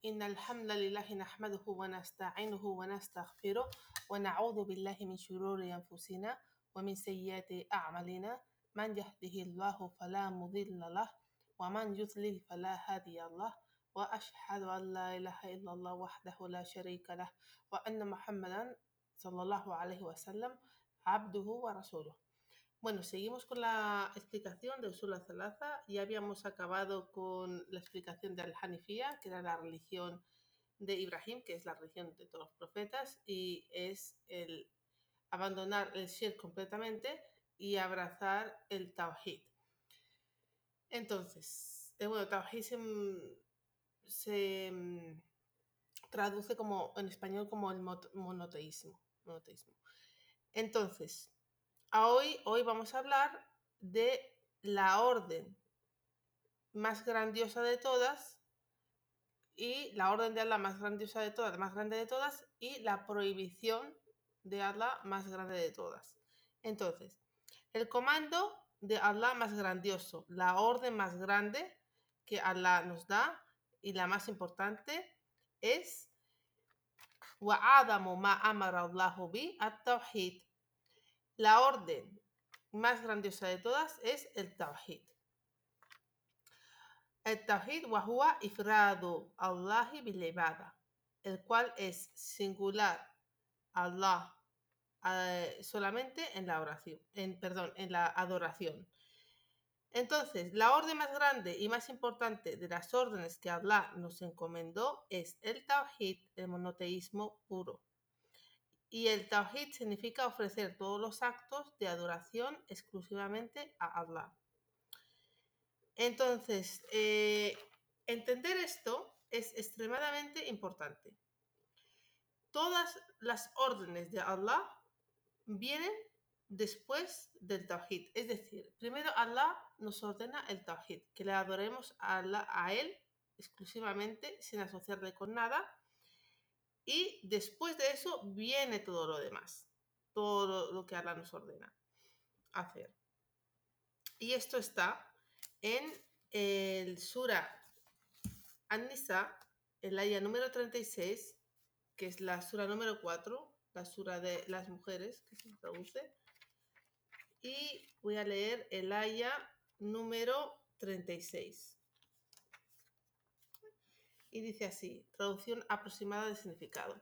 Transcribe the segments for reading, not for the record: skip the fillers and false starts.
إن الحمد لله نحمده ونستعينه ونستغفره ونعوذ بالله من شرور أنفسنا ومن سيئات أعمالنا من يهده الله فلا مضل له ومن يضلل فلا هادي له وأشهد أن لا إله إلا الله وحده لا شريك له وأن محمدا صلى الله عليه وسلم عبده ورسوله. Bueno, seguimos con la explicación de Usul al-Thalatha. Ya habíamos acabado con la explicación de Al-Hanifiyya, que era la religión de Ibrahim, que es la religión de todos los profetas, y es el abandonar el shirk completamente y abrazar el Tawhid. Entonces, Tawhid se traduce como en español como el monoteísmo. Entonces, hoy vamos a hablar de la orden más grandiosa de todas y la orden de Allah más grandiosa de todas, más grande de todas, y la prohibición de Allah más grande de todas. Entonces, el comando de Allah más grandioso, la orden más grande que Allah nos da y la más importante es وَعَظَمُ مَا أَمَرَ اللَّهُ بِهِ التَّوْحِيدُ. La orden más grandiosa de todas es el Tawhid. El Tawhid وهو إفراد الله بالعبادة, el cual es singular Allah solamente en la oración, en la adoración. Entonces, la orden más grande y más importante de las órdenes que Allah nos encomendó es el Tawhid, el monoteísmo puro. Y el Tawhid significa ofrecer todos los actos de adoración exclusivamente a Allah. Entonces, entender esto es extremadamente importante. Todas las órdenes de Allah vienen después del Tawhid. Es decir, primero Allah nos ordena el Tawhid, que le adoremos a Él exclusivamente, sin asociarle con nada. Y después de eso viene todo lo demás, todo lo que Allah nos ordena hacer. Y esto está en el Sura An-Nisa, el aya número 36, que es la Sura número 4, la Sura de las mujeres, que se traduce. Y voy a leer el aya número 36. Y dice así, traducción aproximada de significado.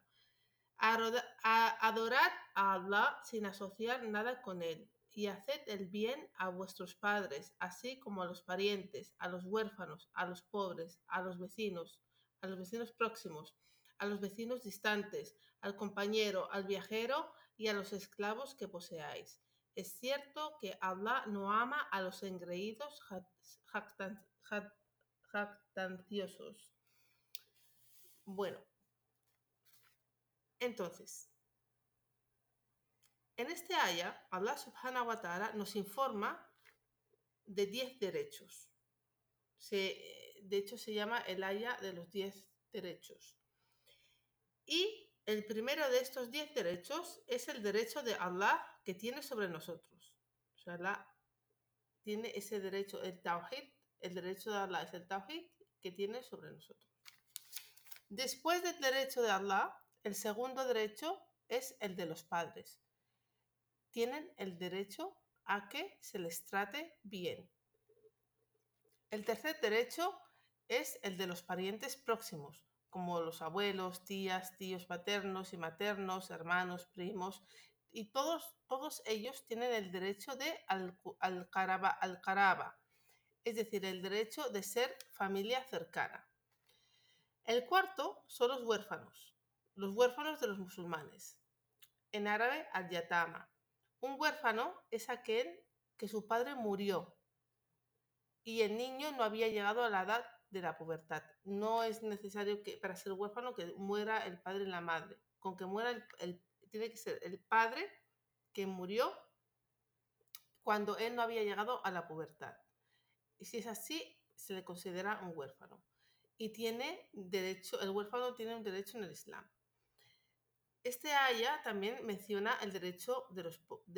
Adorad a Allah sin asociar nada con Él, y haced el bien a vuestros padres, así como a los parientes, a los huérfanos, a los pobres, a los vecinos próximos, a los vecinos distantes, al compañero, al viajero y a los esclavos que poseáis. Es cierto que Allah no ama a los engreídos jactanciosos. Bueno, entonces, en este aya, Allah subhanahu wa ta'ala nos informa de 10 derechos. De hecho, se llama el aya de los 10 derechos. Y el primero de estos 10 derechos es el derecho de Allah que tiene sobre nosotros. O sea, Allah tiene ese derecho, el Tawhid, el derecho de Allah es el Tawhid que tiene sobre nosotros. Después del derecho de Allah, el segundo derecho es el de los padres. Tienen el derecho a que se les trate bien. El tercer derecho es el de los parientes próximos, como los abuelos, tías, tíos paternos y maternos, hermanos, primos, y todos ellos tienen el derecho de al-qaraba, es decir, el derecho de ser familia cercana. El cuarto son los huérfanos de los musulmanes. En árabe, al-yatama. Un huérfano es aquel que su padre murió y el niño no había llegado a la edad de la pubertad. No es necesario que para ser huérfano que muera el padre y la madre. Con que muera tiene que ser el padre que murió cuando él no había llegado a la pubertad. Y si es así, se le considera un huérfano. Y el huérfano tiene un derecho en el Islam. Este aya también menciona el derecho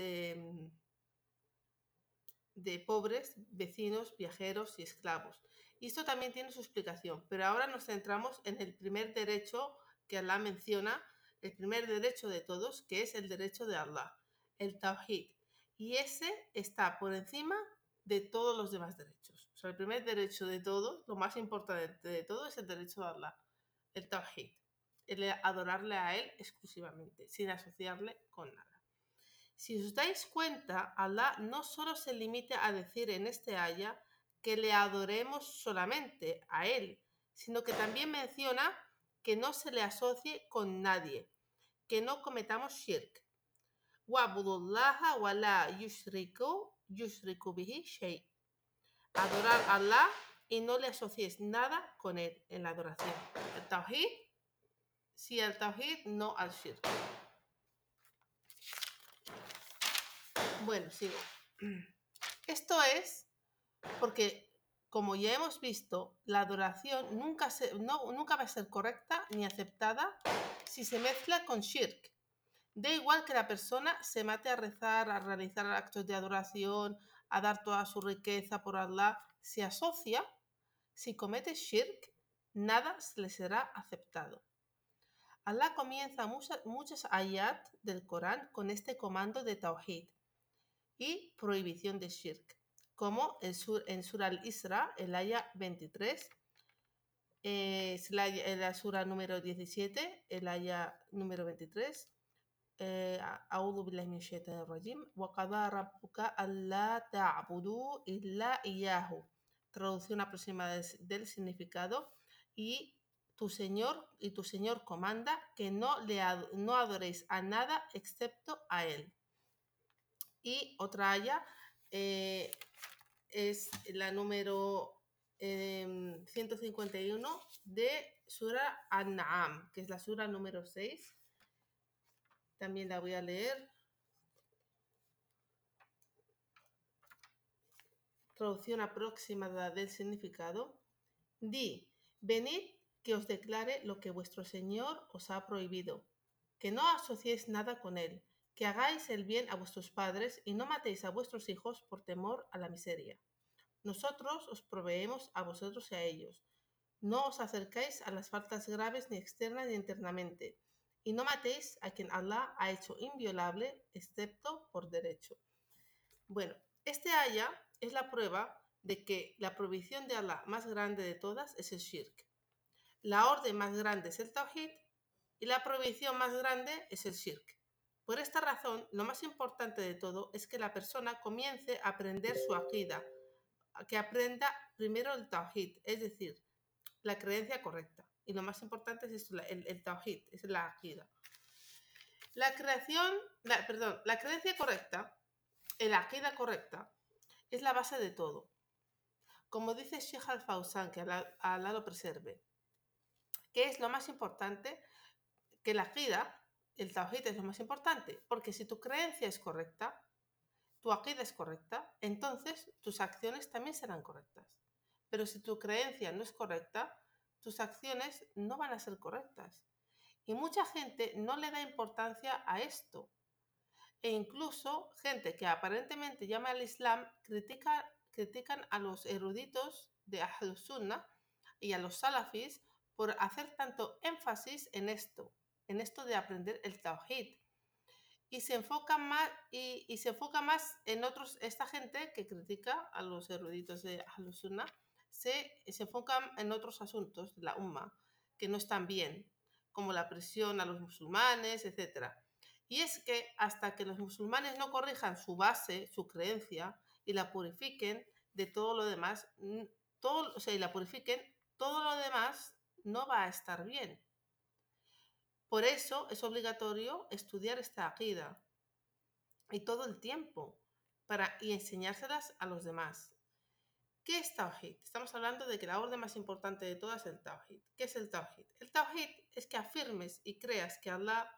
de pobres, vecinos, viajeros y esclavos. Y esto también tiene su explicación, pero ahora nos centramos en el primer derecho que Allah menciona, el primer derecho de todos, que es el derecho de Allah, el Tawhid. Y ese está por encima de todos los demás derechos. O sea, el primer derecho de todos, lo más importante de todo, es el derecho de Allah, el Tawhid, el adorarle a Él exclusivamente, sin asociarle con nada. Si os dais cuenta, Allah no solo se limita a decir en este aya que le adoremos solamente a Él, sino que también menciona que no se le asocie con nadie, que no cometamos shirk. Wa'budullaha wa la yushriku bihi shay. Adorar a Allah y no le asocies nada con Él en la adoración. El Tawhid, sí al Tawhid, no al shirk. Bueno, sigo. Esto es porque, como ya hemos visto, la adoración nunca va a ser correcta ni aceptada si se mezcla con shirk. Da igual que la persona se mate a rezar, a realizar actos de adoración, a dar toda su riqueza por Allah, se asocia, si comete shirk, nada le será aceptado. Allah comienza muchas ayat del Corán con este comando de Tawhid y prohibición de shirk, como en Sura al-Isra, el aya 23, es la Sura número 17, el aya número 23, أعوذ بالله من الشيطان الرجيم وقضى ربك ألا تعبدوا إلا إياه. Traducción aproximada del significado. Y tu Señor comanda que no adoréis a nada excepto a Él. Y otra aya es la número 151 de Sura An-Na'am, que es la Sura número 6. También la voy a leer. Traducción aproximada del significado. Di, venid que os declare lo que vuestro Señor os ha prohibido, que no asociéis nada con Él, que hagáis el bien a vuestros padres y no matéis a vuestros hijos por temor a la miseria. Nosotros os proveemos a vosotros y a ellos. No os acercáis a las faltas graves ni externas ni internamente, y no matéis a quien Allah ha hecho inviolable, excepto por derecho. Bueno, este aya es la prueba de que la prohibición de Allah más grande de todas es el shirk. La orden más grande es el tawhid y la prohibición más grande es el shirk. Por esta razón, lo más importante de todo es que la persona comience a aprender su aqida, que aprenda primero el tawhid, es decir, la creencia correcta. Y lo más importante es esto, el tawhid, es la aqida. La creencia correcta, la aqida correcta, es la base de todo. Como dice Sheikh Al-Fawzan, que Allah lo preserve, ¿qué es lo más importante? Que la aqida, el tawhid es lo más importante, porque si tu creencia es correcta, tu aqida es correcta, entonces tus acciones también serán correctas. Pero si tu creencia no es correcta, tus acciones no van a ser correctas. Y mucha gente no le da importancia a esto. E incluso gente que aparentemente llama al Islam critican a los eruditos de Ahlus Sunnah y a los salafis por hacer tanto énfasis en esto de aprender el tawhid. Y se enfoca más en otros. Esta gente que critica a los eruditos de Ahlus Sunnah se enfocan en otros asuntos de la umma que no están bien, como la presión a los musulmanes, etc. Y es que hasta que los musulmanes no corrijan su base, su creencia, y la purifiquen de todo lo demás, todo lo demás no va a estar bien. Por eso es obligatorio estudiar esta aqida y todo el tiempo y enseñárselas a los demás. ¿Qué es Tawhid? Estamos hablando de que la orden más importante de todas es el Tawhid. ¿Qué es el Tawhid? El Tawhid es que afirmes y creas que Allah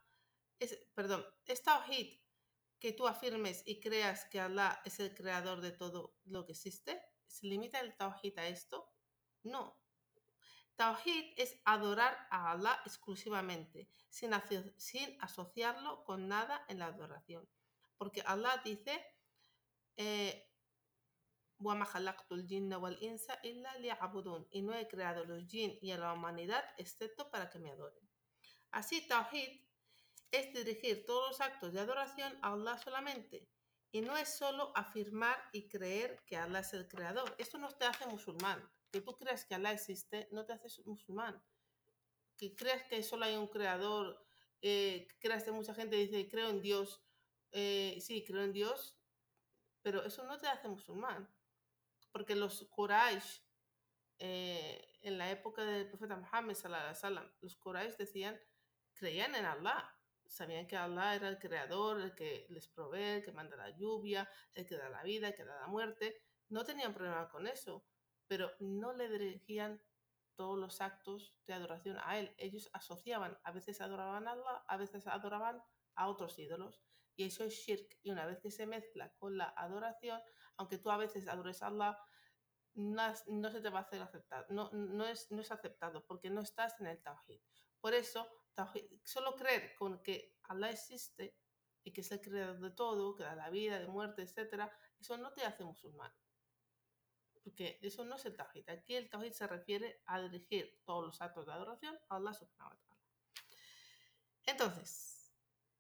es Tawhid que tú afirmes y creas que Allah es el creador de todo lo que existe. ¿Se limita el Tawhid a esto? No. Tawhid es adorar a Allah exclusivamente, sin asociarlo con nada en la adoración. Porque Allah dice, وَمَا خَلَقْتُ الْجِنَّ وَالْإِنسَ إِلَّا لِيَعْبُدُونَ. Y no he creado los jinn y a la humanidad excepto para que me adoren. Así, Tawhid es dirigir todos los actos de adoración a Allah solamente. Y no es solo afirmar y creer que Allah es el creador. Esto no te hace musulmán. Que tú creas que Allah existe no te hace musulmán. Que creas que solo hay un creador, que creas que mucha gente dice creo en Dios. Sí, creo en Dios, pero eso no te hace musulmán. Porque los Quraysh, en la época del profeta Muhammad, los Quraysh creían en Allah. Sabían que Allah era el creador, el que les provee, el que manda la lluvia, el que da la vida, el que da la muerte. No tenían problema con eso, pero no le dirigían todos los actos de adoración a él. Ellos asociaban, a veces adoraban a Allah, a veces adoraban a otros ídolos. Y eso es shirk. Y una vez que se mezcla con la adoración, aunque tú a veces adores a Allah, no se te va a hacer aceptar, no es aceptado porque no estás en el Tawhid. Por eso, solo creer con que Allah existe y que es el creador de todo, que da la vida, de muerte, etc., eso no te hace musulmán. Porque eso no es el Tawhid. Aquí el Tawhid se refiere a dirigir todos los actos de adoración a Allah subhanahu wa ta'ala. Entonces,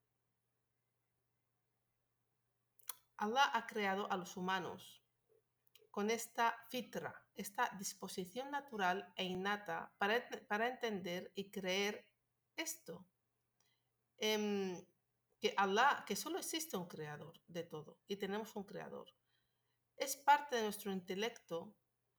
Allah ha creado a los humanos con esta fitra, esta disposición natural e innata para entender y creer esto. Que Allah, que solo existe un creador de todo y tenemos un creador. Es parte de nuestro intelecto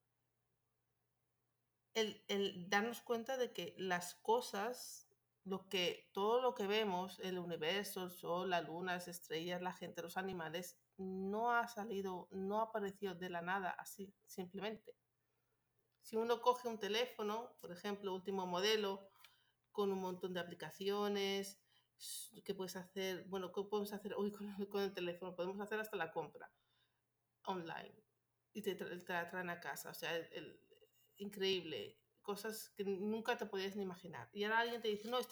el darnos cuenta de que las cosas, todo lo que vemos, el universo, el sol, la luna, las estrellas, la gente, los animales, no ha aparecido de la nada así, simplemente. Si uno coge un teléfono, por ejemplo, último modelo, con un montón de aplicaciones, que puedes hacer, bueno, ¿qué podemos hacer hoy con el teléfono? Podemos hacer hasta la compra online y te la traen a casa, o sea, increíble, cosas que nunca te podías ni imaginar. Y ahora alguien te dice, no,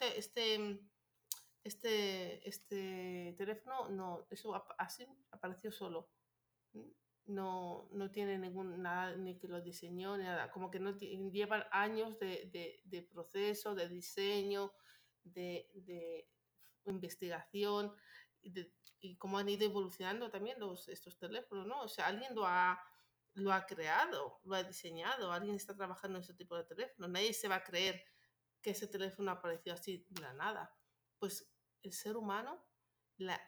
este teléfono, no, eso así apareció solo. No tiene nada, ni que lo diseñó, ni nada. Como que no llevan años de proceso, de diseño, de investigación y cómo han ido evolucionando también estos teléfonos, ¿no? O sea, alguien lo ha creado, lo ha diseñado, alguien está trabajando en ese tipo de teléfono. Nadie se va a creer que ese teléfono apareció así de la nada. Pues el ser humano, la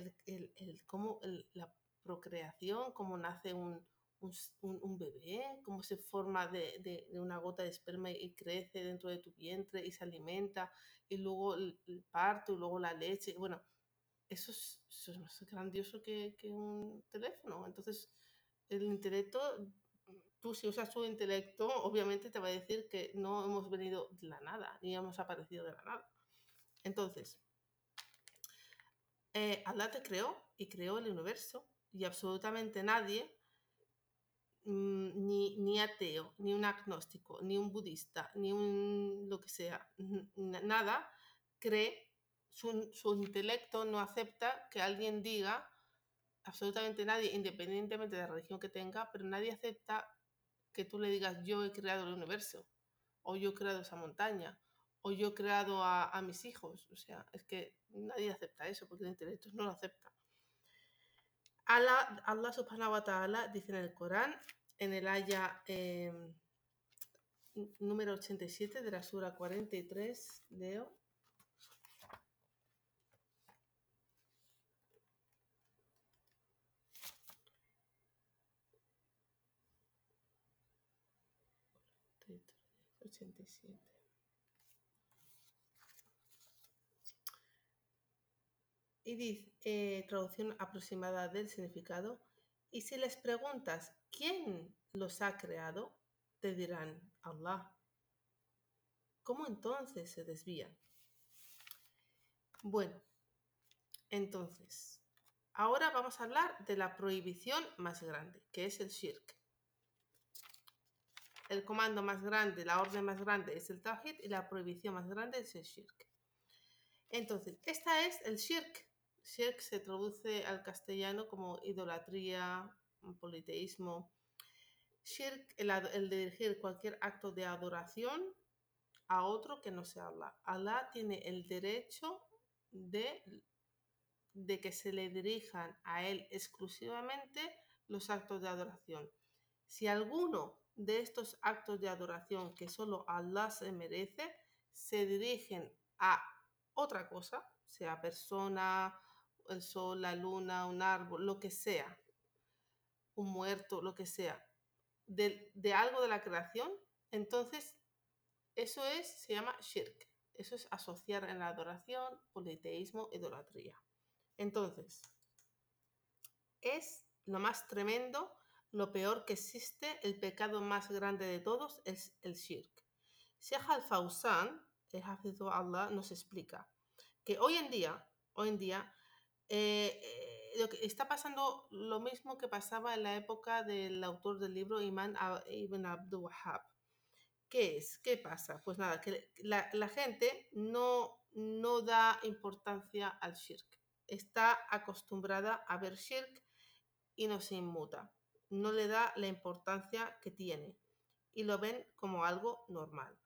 procreación, cómo nace un bebé, cómo se forma de una gota de esperma y crece dentro de tu vientre y se alimenta, y luego el parto, y luego la leche. Bueno, eso es más grandioso que un teléfono. Entonces, el intelecto, tú si usas tu intelecto, obviamente te va a decir que no hemos venido de la nada, ni hemos aparecido de la nada. Entonces, Allah te creó y creó el universo, y absolutamente nadie, ni ateo, ni un agnóstico, ni un budista, ni un lo que sea, nada, cree, su intelecto no acepta que alguien diga, absolutamente nadie, independientemente de la religión que tenga, pero nadie acepta que tú le digas yo he creado el universo, o yo he creado esa montaña, o yo he creado a mis hijos. O sea, es que nadie acepta eso porque el intelecto no lo acepta. Allah subhanahu wa ta'ala dice en el Corán, en el aya número 87 de la sura 43, leo. Y dice, traducción aproximada del significado, y si les preguntas quién los ha creado, te dirán Allah. ¿Cómo entonces se desvían? Bueno, entonces, ahora vamos a hablar de la prohibición más grande, que es el shirk. El comando más grande, la orden más grande es el tawhid y la prohibición más grande es el shirk. Entonces, esta es el shirk. Shirk se traduce al castellano como idolatría, politeísmo. Shirk, el dirigir cualquier acto de adoración a otro que no sea Allah. Allah tiene el derecho de que se le dirijan a él exclusivamente los actos de adoración. Si alguno de estos actos de adoración que solo Allah se merece se dirigen a otra cosa, sea persona, el sol, la luna, un árbol, lo que sea, un muerto, lo que sea, de algo de la creación, entonces eso se llama shirk. Eso es asociar en la adoración, politeísmo, idolatría. Entonces, es lo más tremendo, lo peor que existe, el pecado más grande de todos es el shirk. Sheikh al-Fawzan, el Hafidhu Allah, nos explica que hoy en día lo que está pasando lo mismo que pasaba en la época del autor del libro Imam Ibn Abdul Wahhab. ¿Qué es? ¿Qué pasa? Pues nada, que la gente no da importancia al shirk. Está acostumbrada a ver shirk y no se inmuta. No le da la importancia que tiene y lo ven como algo normal.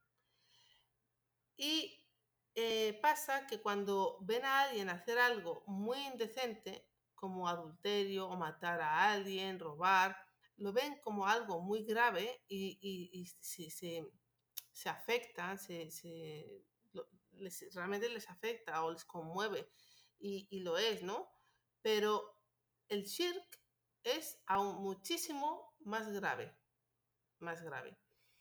Y pasa que cuando ven a alguien hacer algo muy indecente, como adulterio o matar a alguien, robar, lo ven como algo muy grave y se afectan, realmente les afecta o les conmueve y lo es, ¿no? Pero el shirk es aún muchísimo más grave, más grave.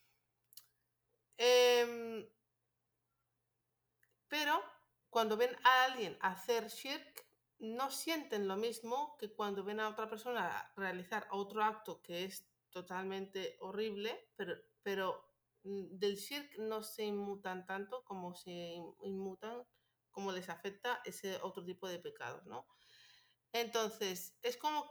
Pero cuando ven a alguien hacer shirk, no sienten lo mismo que cuando ven a otra persona realizar otro acto que es totalmente horrible, pero del shirk no se inmutan tanto como se inmutan, como les afecta ese otro tipo de pecados, ¿no? Entonces, es como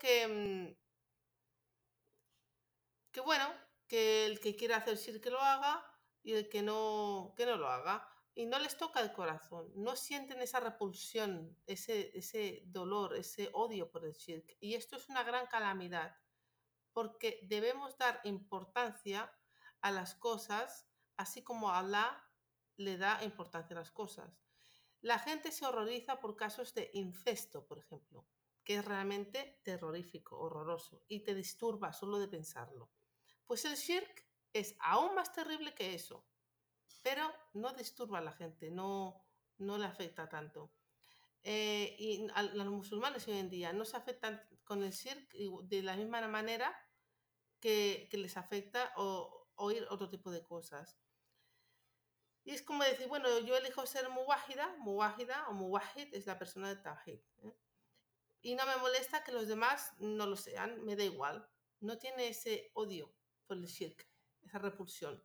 que bueno, que el que quiera hacer shirk que lo haga y el que no lo haga. Y no les toca el corazón, no sienten esa repulsión, ese dolor, ese odio por el shirk. Y esto es una gran calamidad, porque debemos dar importancia a las cosas, así como Allah le da importancia a las cosas. La gente se horroriza por casos de incesto, por ejemplo, que es realmente terrorífico, horroroso, y te disturba solo de pensarlo. Pues el shirk es aún más terrible que eso, pero no disturba a la gente, no le afecta tanto. Y a los musulmanes hoy en día no se afectan con el shirk de la misma manera que les afecta oír otro tipo de cosas. Y es como decir, bueno, yo elijo ser muwahida o muwahid es la persona de tawhid. Y no me molesta que los demás no lo sean, me da igual. No tiene ese odio por el shirk, esa repulsión.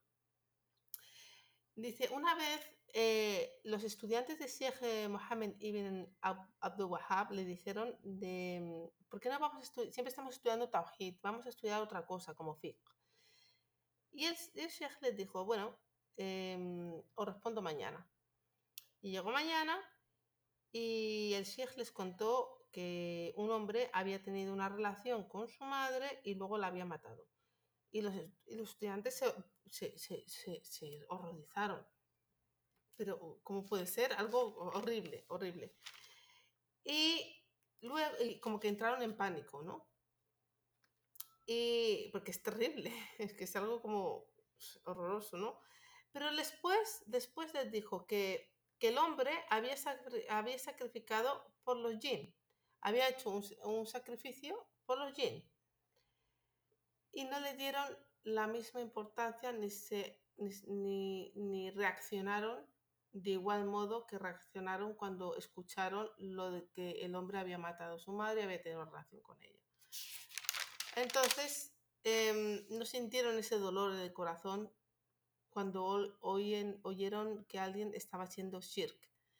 Dice, una vez los estudiantes de Sheikh Mohammed ibn Abdul Wahhab le dijeron ¿por qué no vamos a estudiar? Siempre estamos estudiando Tawhid, vamos a estudiar otra cosa como fiqh. Y el Sheikh les dijo, bueno, os respondo mañana. Y llegó mañana y el Sheikh les contó que un hombre había tenido una relación con su madre y luego la había matado. Y los estudiantes se horrorizaron. Pero, ¿cómo puede ser? Algo horrible, horrible. Y luego, como que entraron en pánico, ¿no? Y, porque es terrible, es que es algo como horroroso, ¿no? Pero después les dijo que el hombre había sacrificado por los jinn, había hecho un sacrificio por los jinn. Y no le dieron la misma importancia ni reaccionaron de igual modo que reaccionaron cuando escucharon lo de que el hombre había matado a su madre y había tenido relación con ella. Entonces, no sintieron ese dolor en el corazón cuando oyeron que alguien estaba haciendo shirk.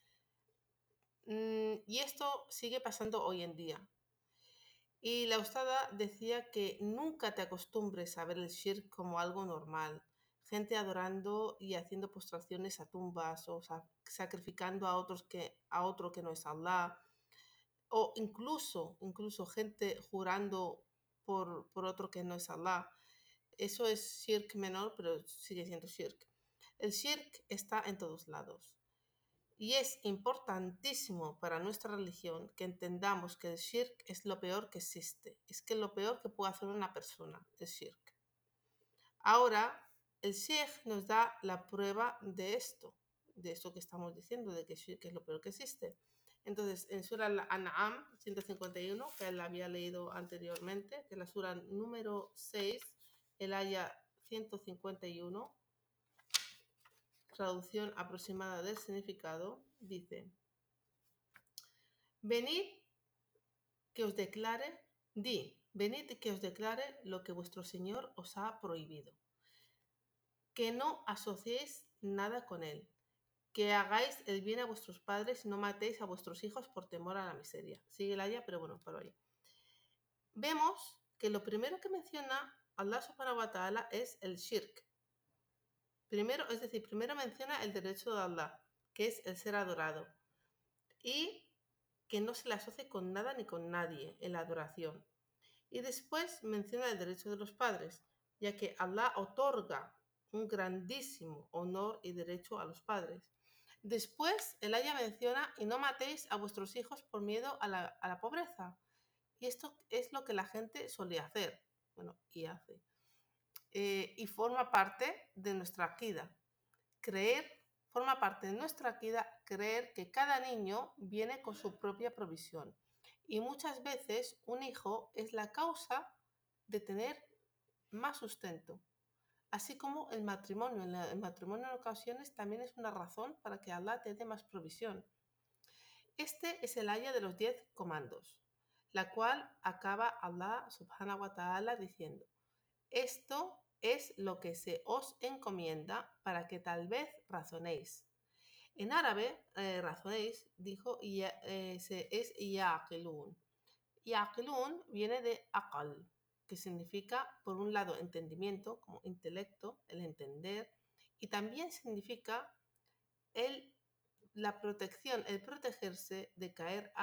Y esto sigue pasando hoy en día. Y la ustada decía que nunca te acostumbres a ver el shirk como algo normal. Gente adorando y haciendo postraciones a tumbas o sacrificando a otro que no es Allah. O incluso gente jurando por otro que no es Allah. Eso es shirk menor, pero sigue siendo shirk. El shirk está en todos lados. Y es importantísimo para nuestra religión que entendamos que el shirk es lo peor que existe. Es que lo peor que puede hacer una persona, el shirk. Ahora, el sheikh nos da la prueba de esto que estamos diciendo, de que shirk es lo peor que existe. Entonces, en Sura Al-An'am 151, que la había leído anteriormente, que es la Sura número 6, el aya 151, traducción aproximada del significado, dice: Venid que os declare, venid que os declare lo que vuestro Señor os ha prohibido, que no asociéis nada con él, que hagáis el bien a vuestros padres y no matéis a vuestros hijos por temor a la miseria. Sigue el aya, pero bueno, paro ahí. Vemos que lo primero que menciona Allah subhanahu wa ta'ala es el shirk. Primero, es decir, primero menciona el derecho de Allah, que es el ser adorado, y que no se le asocie con nada ni con nadie en la adoración. Y después menciona el derecho de los padres, ya que Allah otorga un grandísimo honor y derecho a los padres. Después el aya menciona: y no matéis a vuestros hijos por miedo a la pobreza. Y esto es lo que la gente solía hacer, bueno, y hace. Y forma parte de nuestra akida. Forma parte de nuestra akida creer que cada niño viene con su propia provisión. Y muchas veces un hijo es la causa de tener más sustento. Así como el matrimonio. El matrimonio en ocasiones también es una razón para que Allah te dé más provisión. Este es el aya de los 10 comandos, la cual acaba Allah subhanahu wa ta'ala diciendo: esto es lo que se os encomienda para que tal vez razonéis. En árabe, razonéis, dijo, es yaqilun. Yaqilun viene de aqal, que significa, por un lado, entendimiento, como intelecto, el entender, y también significa la protección, el protegerse de caer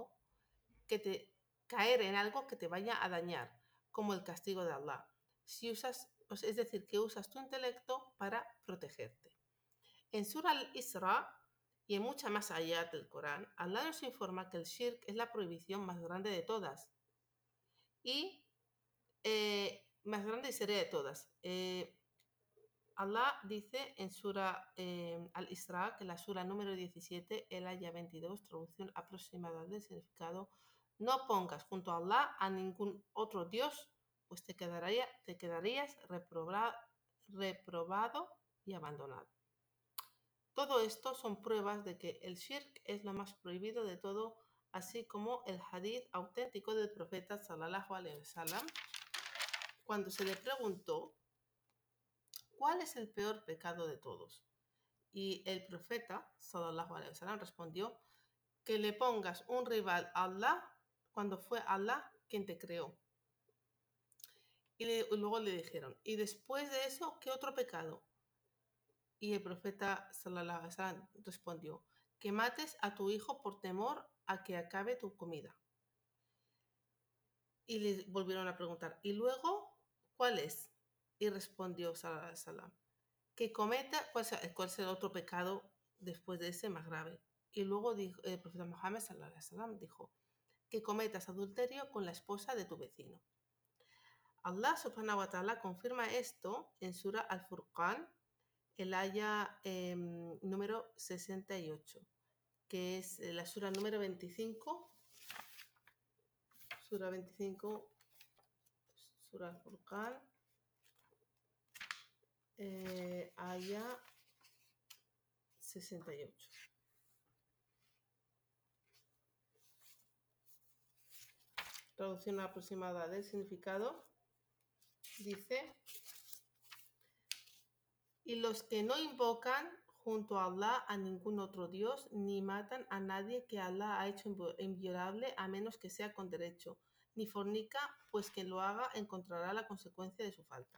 en algo que te vaya a dañar, como el castigo de Allah. Es decir, que usas tu intelecto para protegerte. En Surah Al-Isra y en mucha más allá del Corán, Allah nos informa que el shirk es la prohibición más grande de todas y más grande y seria de todas. Allah dice en Surah Al-Isra, que la Surah número 17, el aya 22, traducción aproximada del significado: no pongas junto a Allah a ningún otro Dios, pues te quedarías reprobado y abandonado. Todo esto son pruebas de que el shirk es lo más prohibido de todo, así como el hadith auténtico del profeta sallallahu alaihi wasallam, cuando se le preguntó ¿cuál es el peor pecado de todos? Y el profeta sallallahu alaihi wasallam respondió: que le pongas un rival a Allah cuando fue Allah quien te creó. Y luego le dijeron: y después de eso, ¿qué otro pecado? Y el profeta sallallahu alaihi wasallam respondió: que mates a tu hijo por temor a que acabe tu comida. Y le volvieron a preguntar: ¿y luego cuál es? Y respondió sallallahu alaihi wasallam: que cometa, ¿cuál es el otro pecado después de ese más grave? Y luego dijo, el profeta Muhammad sallallahu alaihi wasallam dijo: que cometas adulterio con la esposa de tu vecino. Allah subhanahu wa ta'ala confirma esto en Sura Al-Furqan, el aya número 68, que es la Sura número 25. Sura 25, Sura Al-Furqan, aya 68. Traducción aproximada del significado dice: y los que no invocan junto a Allah a ningún otro Dios, ni matan a nadie que Allah ha hecho inviolable a menos que sea con derecho, ni fornica, pues quien lo haga encontrará la consecuencia de su falta.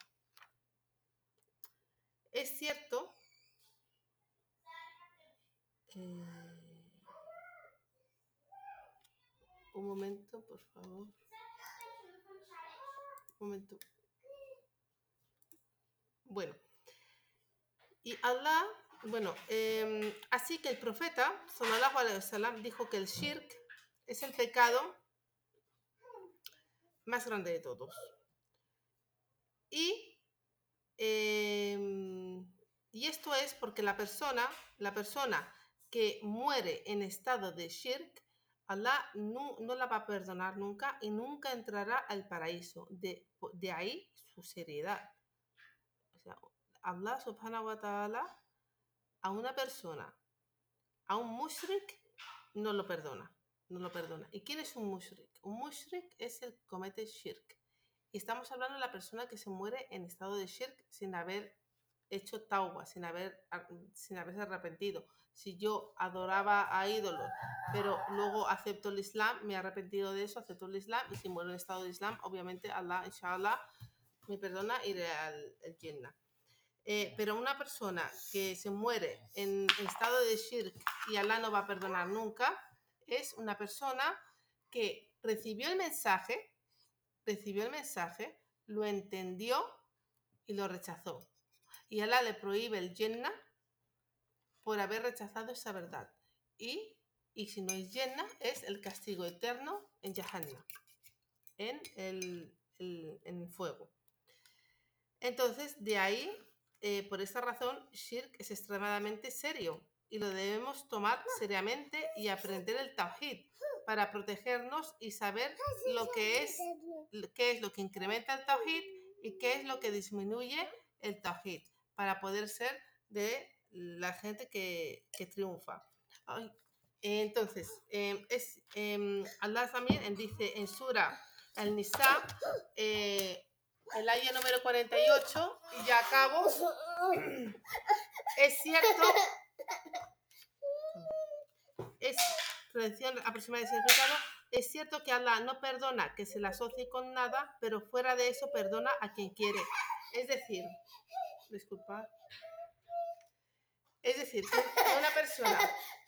Es cierto, un momento, por favor. Un momento. Bueno, y Allah, bueno, así que el profeta, sallallahu alaihi wasallam, dijo que el shirk es el pecado más grande de todos. Y esto es porque la persona que muere en estado de shirk, Allah no la va a perdonar nunca y nunca entrará al paraíso. De ahí su seriedad. O sea, Allah subhanahu wa ta'ala a una persona, a un mushrik, no lo perdona. No lo perdona. ¿Y quién es un mushrik? Un mushrik es el que comete shirk. Y estamos hablando de la persona que se muere en estado de shirk sin haber hecho tauba, sin haberse arrepentido. Si yo adoraba a ídolos, pero luego acepto el Islam, me he arrepentido de eso, acepto el Islam, y si muero en estado de Islam, obviamente Allah, inshallah, me perdona, iré al Jannah. Pero una persona que se muere en estado de shirk y Allah no va a perdonar nunca, es una persona que recibió el mensaje, lo entendió y lo rechazó. Y Allah le prohíbe el Jannah por haber rechazado esa verdad. Y si no es Jannah, es el castigo eterno en Jahannam, en el fuego. Entonces, de ahí, por esta razón, shirk es extremadamente serio y lo debemos tomar seriamente y aprender el tawhid para protegernos y saber qué es lo que incrementa el tawhid y qué es lo que disminuye el tawhid, para poder ser de la gente que triunfa. Entonces, Allah también dice en Sura Al-Nisa, el aya número 48, y ya acabo. Es cierto, es cierto que Allah no perdona que se le asocie con nada, pero fuera de eso perdona a quien quiere. Es decir, disculpad. Es decir, que una persona,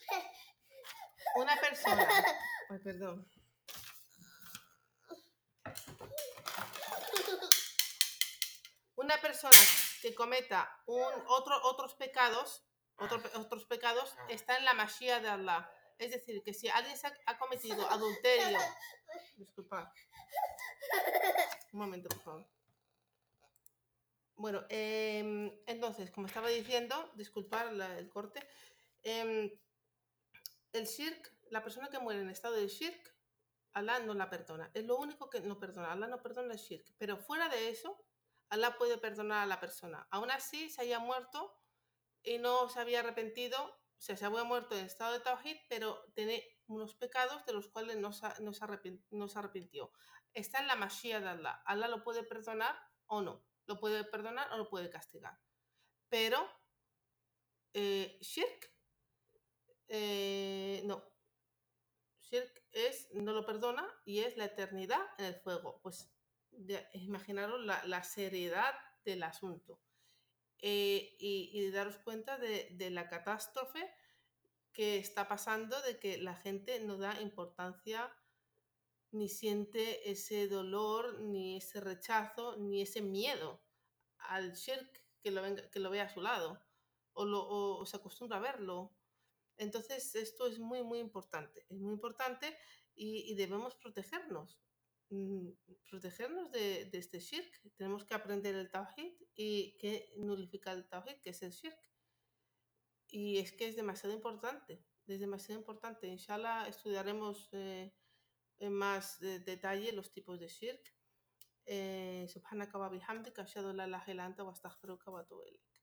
ay, perdón. Una persona que cometa otros pecados está en la Mashiach de Allah. Es decir, que si alguien ha cometido adulterio, disculpad, un momento, por favor. Bueno, entonces, como estaba diciendo, disculpad el corte, el shirk, la persona que muere en estado de shirk, Allah no la perdona. Es lo único que no perdona. Allah no perdona el shirk. Pero fuera de eso, Allah puede perdonar a la persona. Aún así, se haya muerto y no se había arrepentido, o sea, se había muerto en estado de tawhid, pero tiene unos pecados de los cuales no se arrepintió. Está en la Mashiach de Allah. Allah lo puede perdonar o no. Lo puede perdonar o lo puede castigar. Pero shirk, no. Shirk no lo perdona y es la eternidad en el fuego. Pues imaginaros la seriedad del asunto. Y daros cuenta de la catástrofe que está pasando, de que la gente no da importancia, ni siente ese dolor, ni ese rechazo, ni ese miedo al shirk que lo vea a su lado, o se acostumbra a verlo. Entonces esto es muy, muy importante, y debemos protegernos. Protegernos de este shirk. Tenemos que aprender el tawhid y qué nulifica el tawhid, que es el shirk. Y es que es demasiado importante, Inshallah estudiaremos en más detalle los tipos de shirk. Subhanaka wa bihamdika ashhadu an la ilaha illa anta wa astaghfiruka wa atubu ilayk.